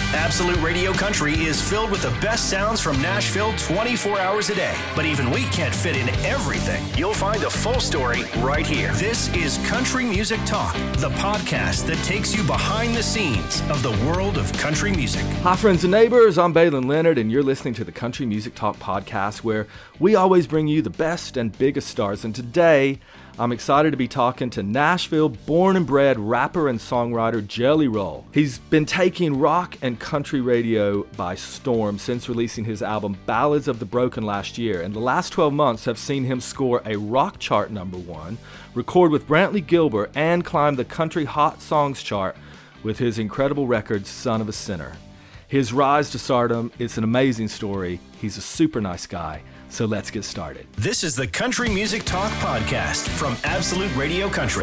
Absolute Radio Country is filled with the best sounds from Nashville 24 hours a day. But even we can't fit in everything. You'll find the full story right here. This is Country Music Talk, the podcast that takes you behind the scenes of the world of country music. Hi, friends and neighbors. I'm Balin Leonard, and you're listening to the Country Music Talk podcast, where we always bring you the best and biggest stars. And today, I'm excited to be talking to Nashville born and bred rapper and songwriter Jelly Roll. He's been taking rock and country radio by storm since releasing his album Ballads of the Broken last year, and the last 12 months have seen him score a rock chart #1, record with Brantley Gilbert, and climb the country hot songs chart with his incredible record Son of a Sinner. His rise to stardom, it's an amazing story. He's a super nice guy. So let's get started. This is the Country Music Talk podcast from Absolute Radio Country.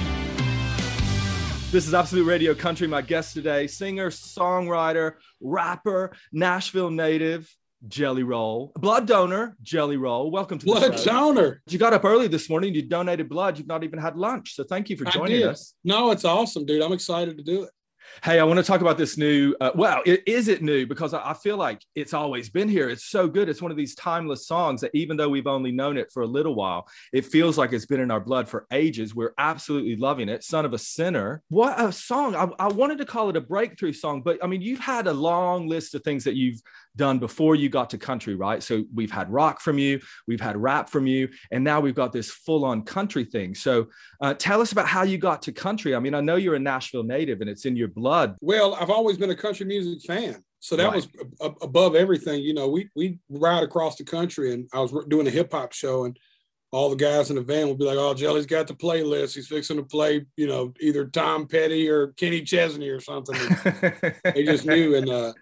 This is Absolute Radio Country. My guest today, singer, songwriter, rapper, Nashville native, Jelly Roll. Blood donor, Jelly Roll. Welcome to the show. Blood donor. You got up early this morning. You donated blood. You've not even had lunch. So thank you for joining us. No, it's awesome, dude. I'm excited to do it. Hey, I want to talk about this new, is it new? Because I feel like it's always been here. It's so good. It's one of these timeless songs that even though we've only known it for a little while, it feels like it's been in our blood for ages. We're absolutely loving it. Son of a Sinner. What a song. I wanted to call it a breakthrough song, but I mean, you've had a long list of things that you've done before you got to country, right? So we've had rock from you, we've had rap from you, and now we've got this full-on country thing. So tell us about how you got to country. I mean, I know you're a Nashville native and it's in your blood. Well, I've always been a country music fan. So that was above everything. You know, we ride across the country, and I was doing a hip hop show, and all the guys in the van would be like, oh, Jelly's got the playlist. He's fixing to play, you know, either Tom Petty or Kenny Chesney or something. They just knew. And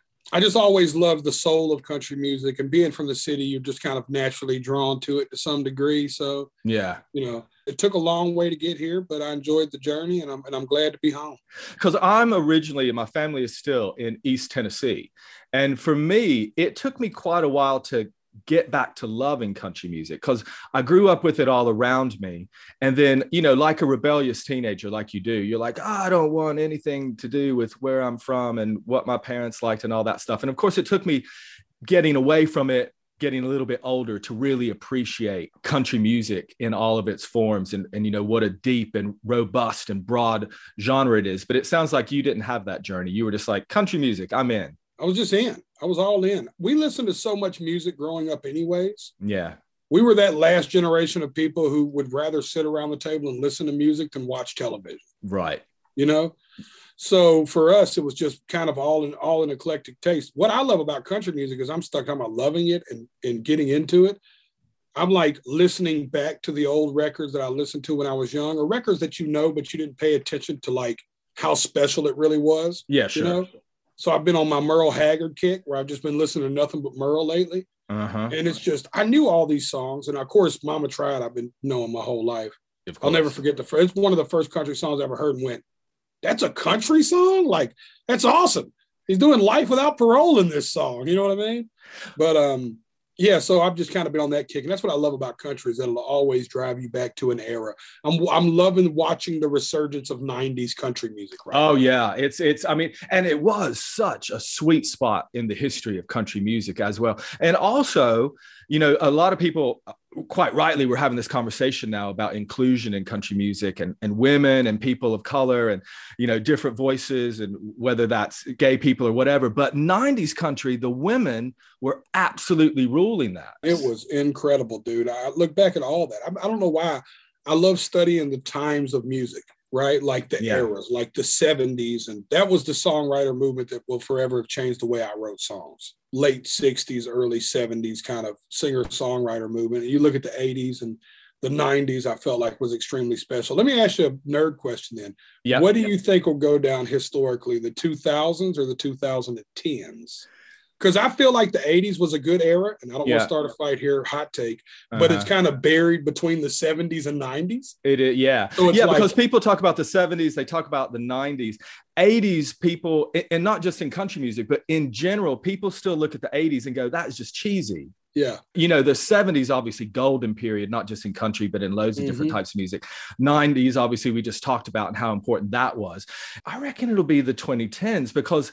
I just always loved the soul of country music, and being from the city, you're just kind of naturally drawn to it to some degree. So, yeah, you know, it took a long way to get here, but I enjoyed the journey, and I'm glad to be home. Because I'm originally, and my family is still in East Tennessee. And for me, it took me quite a while to get back to loving country music, because I grew up with it all around me. And then, you know, like a rebellious teenager, like you do, you're like, I don't want anything to do with where I'm from and what my parents liked and all that stuff. And of course, it took me getting away from it, getting a little bit older, to really appreciate country music in all of its forms, and you know, what a deep and robust and broad genre it is. But it sounds like you didn't have that journey. You were just like, country music, I'm in. I was just in. I was all in. We listened to so much music growing up anyways. Yeah. We were that last generation of people who would rather sit around the table and listen to music than watch television. Right. You know? So for us, it was just kind of all in eclectic taste. What I love about country music is I'm stuck on loving it and getting into it. I'm like listening back to the old records that I listened to when I was young, or records that you know, but you didn't pay attention to like how special it really was. Yeah, sure. You know? So I've been on my Merle Haggard kick, where I've just been listening to nothing but Merle lately. And it's just, I knew all these songs. And of course, Mama Tried, I've been knowing my whole life. I'll never forget it's one of the first country songs I ever heard and went, that's a country song? Like, that's awesome. He's doing Life Without Parole in this song. You know what I mean? But yeah, so I've just kind of been on that kick. And that's what I love about country, is that it'll always drive you back to an era. I'm loving watching the resurgence of 90s country music right now. Yeah. I mean, and it was such a sweet spot in the history of country music as well. And also, you know, a lot of people, quite rightly, we're having this conversation now about inclusion in country music, and women and people of color, and, you know, different voices, and whether that's gay people or whatever. But 90s country, the women were absolutely ruling that. It was incredible, dude. I look back at all that. I don't know why. I love studying the times of music, right? Like the eras, like the 70s. And that was the songwriter movement that will forever have changed the way I wrote songs. Late 60s, early 70s kind of singer-songwriter movement. And you look at the 80s and the 90s, I felt like was extremely special. Let me ask you a nerd question then. Yep. What do you think will go down historically, the 2000s or the 2010s? Because I feel like the 80s was a good era, and I don't want to start a fight here, hot take, but it's kind of buried between the 70s and 90s. It is, yeah. So because people talk about the 70s, they talk about the 90s. 80s people, and not just in country music, but in general, people still look at the 80s and go, that is just cheesy. Yeah. You know, the 70s, obviously golden period, not just in country, but in loads of different types of music. 90s, obviously, we just talked about and how important that was. I reckon it'll be the 2010s, because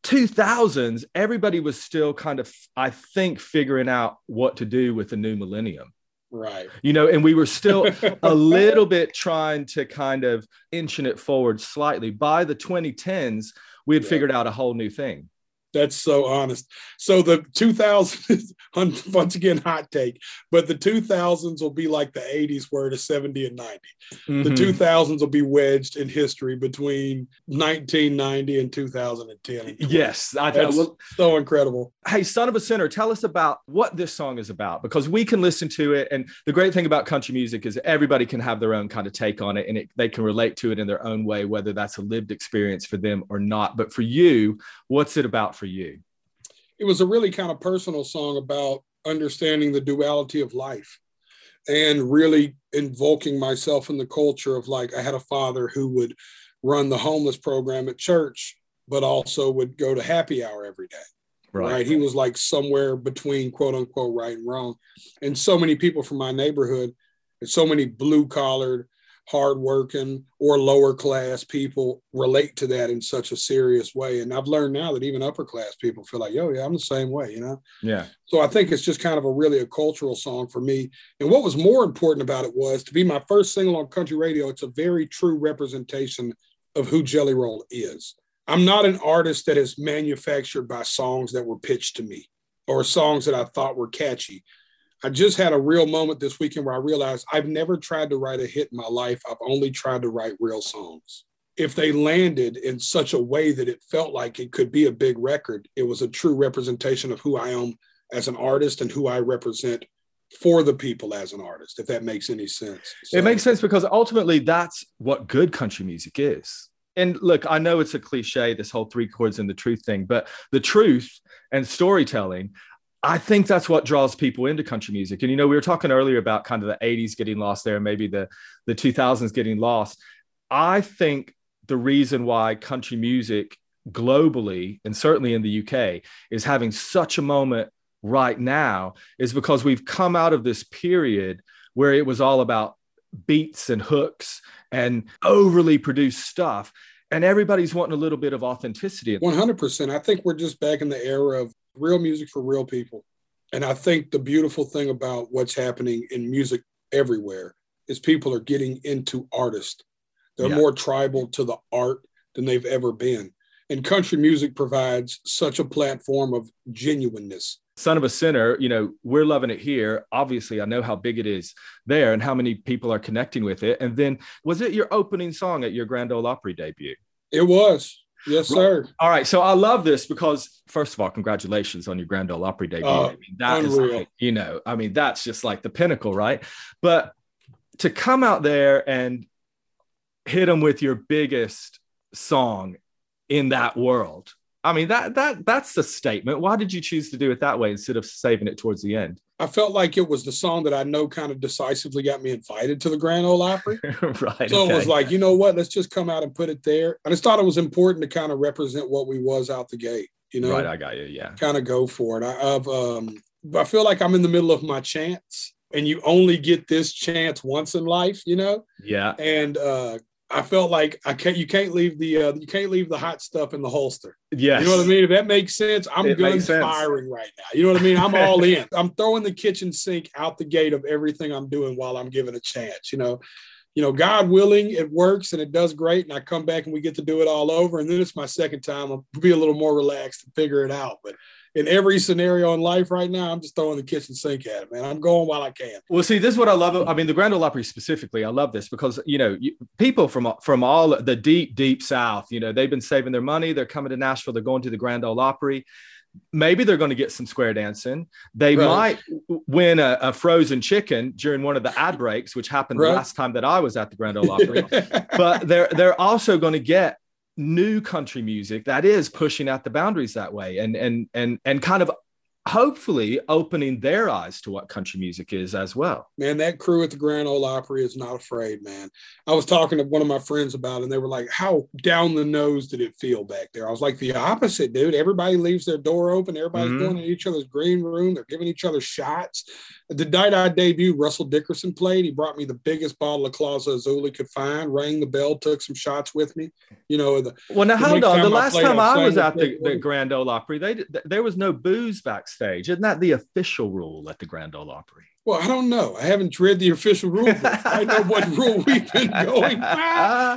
2000s, everybody was still kind of, I think, figuring out what to do with the new millennium. Right. You know, and we were still a little bit trying to kind of inching it forward slightly. By the 2010s, we had figured out a whole new thing. That's so honest. So the 2000s, once again, hot take, but the 2000s will be like the 80s were to 70 and 90. The 2000s will be wedged in history between 1990 and 2010. Yes. That's so incredible. Hey, Son of a Sinner, tell us about what this song is about, because we can listen to it. And the great thing about country music is everybody can have their own kind of take on it, and they can relate to it in their own way, whether that's a lived experience for them or not. But for you, what's it about for you? It was a really kind of personal song about understanding the duality of life and really invoking myself in the culture of, like, I had a father who would run the homeless program at church, but also would go to happy hour every day. Right. He was like somewhere between quote unquote right and wrong. And so many people from my neighborhood, and so many blue collared, hardworking or lower class people relate to that in such a serious way. And I've learned now that even upper class people feel like, yo, yeah, I'm the same way, you know? Yeah. So I think it's just kind of a cultural song for me. And what was more important about it was to be my first single on country radio. It's a very true representation of who Jelly Roll is. I'm not an artist that is manufactured by songs that were pitched to me or songs that I thought were catchy. I just had a real moment this weekend where I realized I've never tried to write a hit in my life. I've only tried to write real songs. If they landed in such a way that it felt like it could be a big record, it was a true representation of who I am as an artist and who I represent for the people as an artist, if that makes any sense. So, it makes sense, because ultimately that's what good country music is. And look, I know it's a cliche, this whole 3 chords and the truth thing, but the truth and storytelling, I think that's what draws people into country music. And, you know, we were talking earlier about kind of the 80s getting lost there, maybe the 2000s getting lost. I think the reason why country music globally, and certainly in the UK, is having such a moment right now is because we've come out of this period where it was all about beats and hooks and overly produced stuff, and everybody's wanting a little bit of authenticity. 100%. I think we're just back in the era of real music for real people. And I think the beautiful thing about what's happening in music everywhere is people are getting into artists. They're more tribal to the art than they've ever been. And country music provides such a platform of genuineness. Son of a Sinner, you know, we're loving it here. Obviously, I know how big it is there and how many people are connecting with it. And then, was it your opening song at your Grand Ole Opry debut? It was. Yes, sir. All right. So I love this because, first of all, congratulations on your Grand Ole Opry debut. I mean, that is, like, you know, I mean, that's just like the pinnacle, right? But to come out there and hit them with your biggest song in that world, I mean, that's the statement. Why did you choose to do it that way instead of saving it towards the end? I felt like it was the song that I know kind of decisively got me invited to the Grand Ole Opry. Right. So it was like, you know what, let's just come out and put it there. I just thought it was important to kind of represent what we was out the gate, you know? Right, I got you, yeah. Kind of go for it. I feel like I'm in the middle of my chance, and you only get this chance once in life, you know? Yeah. And I felt like you can't leave the hot stuff in the holster. Yes. You know what I mean? If that makes sense, I'm guns firing right now. You know what I mean? I'm all in. I'm throwing the kitchen sink out the gate of everything I'm doing while I'm given a chance. You know, God willing, it works and it does great. And I come back and we get to do it all over. And then it's my second time. I'll be a little more relaxed and figure it out. But in every scenario in life right now, I'm just throwing the kitchen sink at it, man. I'm going while I can. Well, see, this is what I love. I mean, the Grand Ole Opry specifically, I love this because, you know, people from all the deep, deep South, you know, they've been saving their money. They're coming to Nashville. They're going to the Grand Ole Opry. Maybe they're going to get some square dancing. They might win a frozen chicken during one of the ad breaks, which happened the last time that I was at the Grand Ole Opry. But they're also going to get new country music that is pushing out the boundaries that way and kind of hopefully opening their eyes to what country music is as well. Man, that crew at the Grand Ole Opry is not afraid, man. I was talking to one of my friends about it, and they were like, how down the nose did it feel back there? I was like, the opposite, dude. Everybody leaves their door open. Everybody's going in each other's green room. They're giving each other shots. The night I debuted, Russell Dickerson played. He brought me the biggest bottle of Clausa Azul he could find, rang the bell, took some shots with me. You know, now hold on. The last time I was at the Grand Ole Opry, there was no booze backstage. Isn't that the official rule at the Grand Ole Opry? Well, I don't know. I haven't read the official rule book. I know what rule we've been going by.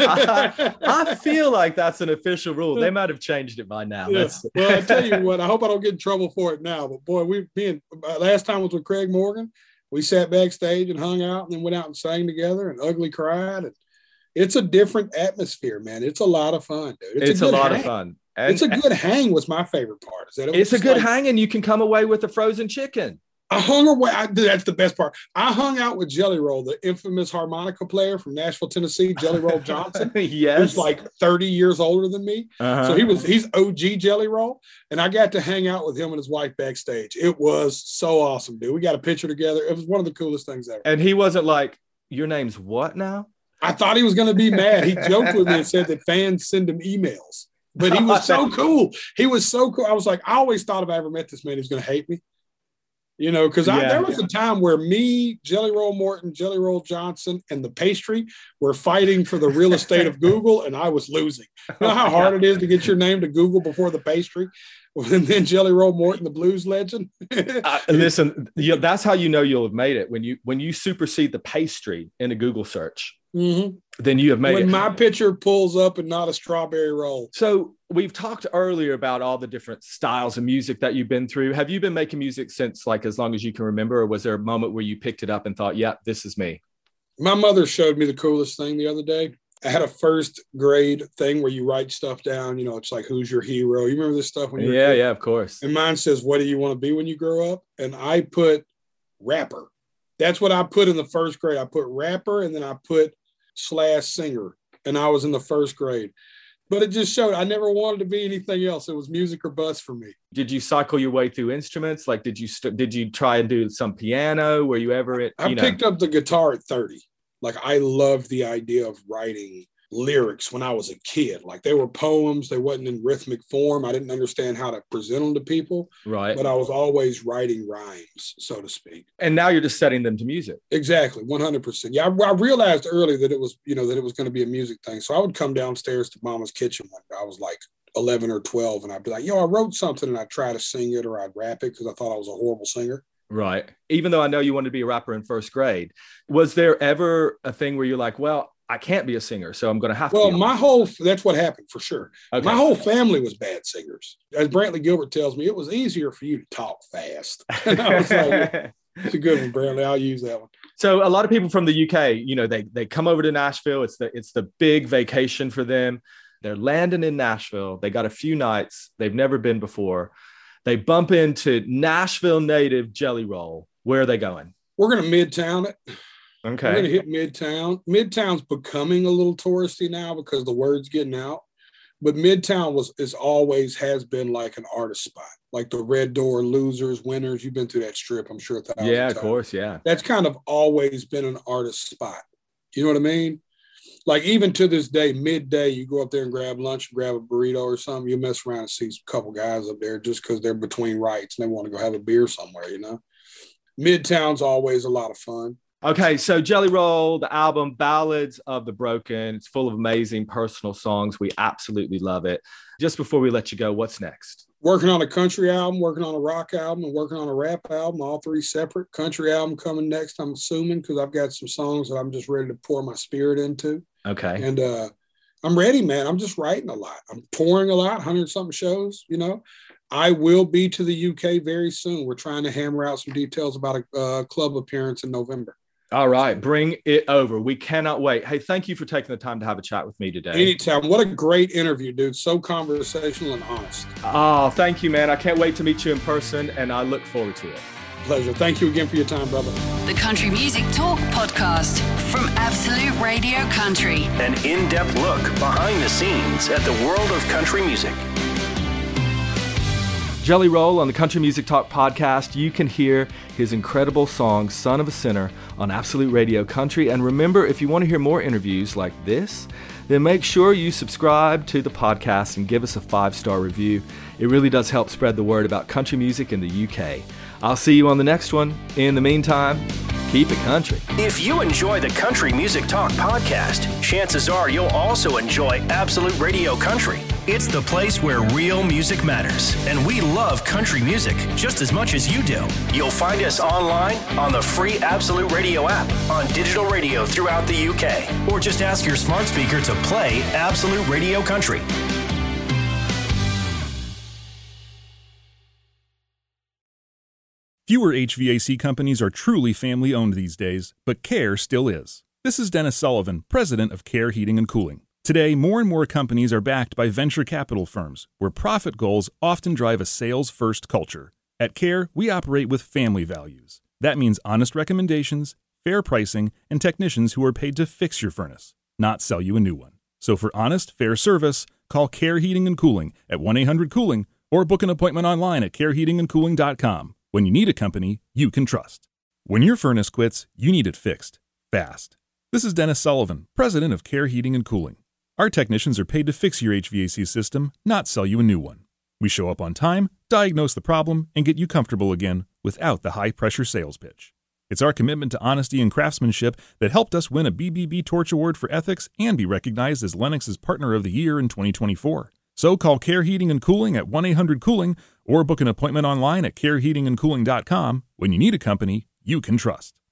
I feel like that's an official rule. They might have changed it by now. Yeah. Well, I tell you what, I hope I don't get in trouble for it now. But boy, last time was with Craig Morgan. We sat backstage and hung out and then went out and sang together, and Ugly cried. And it's a different atmosphere, man. It's a lot of fun, dude. It's a lot of fun. It's a good hang was my favorite part. It's a good hang, and you can come away with a frozen chicken. I hung away. That's the best part. I hung out with Jelly Roll, the infamous harmonica player from Nashville, Tennessee, Jelly Roll Johnson. Yes. Who's like 30 years older than me. So he's OG Jelly Roll. And I got to hang out with him and his wife backstage. It was so awesome, dude. We got a picture together. It was one of the coolest things ever. And he wasn't like, your name's what now? I thought he was going to be mad. He joked with me and said that fans send him emails. But he was so cool. He was so cool. I was like, I always thought if I ever met this man, he was going to hate me. You know, because there was a time where me, Jelly Roll Morton, Jelly Roll Johnson, and the pastry were fighting for the real estate of Google, and I was losing. You know how hard it is to get your name to Google before the pastry? And then Jelly Roll Morton, the blues legend. Listen, that's how you know you'll have made it. When you supersede the pastry in a Google search, then you have made it. When my picture pulls up and not a strawberry roll. So we've talked earlier about all the different styles of music that you've been through. Have you been making music since like as long as you can remember, or was there a moment where you picked it up and thought, yeah, this is me? My mother showed me the coolest thing the other day. I had a first grade thing where you write stuff down. You know, it's like, who's your hero? You remember this stuff when you were a kid? Yeah, of course. And mine says, what do you want to be when you grow up? And I put rapper. That's what I put in the first grade. I put rapper, and then I put /singer. And I was in the first grade. But it just showed I never wanted to be anything else. It was music or bust for me. Did you cycle your way through instruments? Like, did you try and do some piano? Were you ever I picked up the guitar at 30. Like, I loved the idea of writing lyrics when I was a kid. Like, they were poems. They wasn't in rhythmic form. I didn't understand how to present them to people. Right. But I was always writing rhymes, so to speak. And now you're just setting them to music. Exactly. 100%. Yeah. I realized early that it was going to be a music thing. So I would come downstairs to Mama's kitchen one day. I was like 11 or 12, and I'd be like, I wrote something, and I'd try to sing it or I'd rap it because I thought I was a horrible singer. Right. Even though I know you wanted to be a rapper in first grade, was there ever a thing where you're like, well, I can't be a singer, so I'm going to have to. Well, that's what happened for sure. Okay. My whole family was bad singers. As Brantley Gilbert tells me, it was easier for you to talk fast. I was like, it's a good one, Brantley. I'll use that one. So a lot of people from the UK, they come over to Nashville. It's the big vacation for them. They're landing in Nashville. They got a few nights. They've never been before. They bump into Nashville native Jelly Roll. Where are they going? We're going to Midtown it. Okay. We're going to hit Midtown. Midtown's becoming a little touristy now because the word's getting out. But Midtown always has been like an artist spot, like the Red Door, Losers, Winners. You've been through that strip, I'm sure. Yeah, of course, yeah. That's kind of always been an artist spot. You know what I mean? Like, even to this day, midday, you go up there and grab lunch, grab a burrito or something, you mess around and see a couple guys up there just because they're between rights and they want to go have a beer somewhere, you know? Midtown's always a lot of fun. Okay, so Jelly Roll, the album Ballads of the Broken, it's full of amazing personal songs. We absolutely love it. Just before we let you go, what's next? Working on a country album, working on a rock album, and working on a rap album, all three separate. Country album coming next, I'm assuming, because I've got some songs that I'm just ready to pour my spirit into. Okay. And I'm ready, man. I'm just writing a lot. I'm touring a lot, 100-something shows, you know. I will be to the UK very soon. We're trying to hammer out some details about a club appearance in November. All right, bring it over. We cannot wait. Hey, thank you for taking the time to have a chat with me today. Anytime. What a great interview, dude. So conversational and honest. Oh, thank you, man. I can't wait to meet you in person, and I look forward to it. Pleasure. Thank you again for your time, brother. The Country Music Talk podcast from Absolute Radio Country. An in-depth look behind the scenes at the world of country music. Jelly Roll on the Country Music Talk podcast. You can hear his incredible song, Son of a Sinner, on Absolute Radio Country. And remember, if you want to hear more interviews like this, then make sure you subscribe to the podcast and give us a 5-star review. It really does help spread the word about country music in the UK. I'll see you on the next one. In the meantime, keep it country. If you enjoy the Country Music Talk podcast, chances are you'll also enjoy Absolute Radio Country. It's the place where real music matters, and we love country music just as much as you do. You'll find us online on the free Absolute Radio app, on digital radio throughout the UK, or just ask your smart speaker to play Absolute Radio Country. Fewer HVAC companies are truly family-owned these days, but Care still is. This is Dennis Sullivan, president of Care Heating and Cooling. Today, more and more companies are backed by venture capital firms, where profit goals often drive a sales-first culture. At Care, we operate with family values. That means honest recommendations, fair pricing, and technicians who are paid to fix your furnace, not sell you a new one. So for honest, fair service, call Care Heating and Cooling at 1-800-COOLING or book an appointment online at careheatingandcooling.com. When you need a company you can trust. When your furnace quits, you need it fixed, fast. This is Dennis Sullivan, president of Care Heating and Cooling. Our technicians are paid to fix your HVAC system, not sell you a new one. We show up on time, diagnose the problem, and get you comfortable again without the high-pressure sales pitch. It's our commitment to honesty and craftsmanship that helped us win a BBB Torch Award for Ethics and be recognized as Lennox's Partner of the Year in 2024. So call Care Heating and Cooling at 1-800-COOLING or book an appointment online at careheatingandcooling.com. When you need a company you can trust.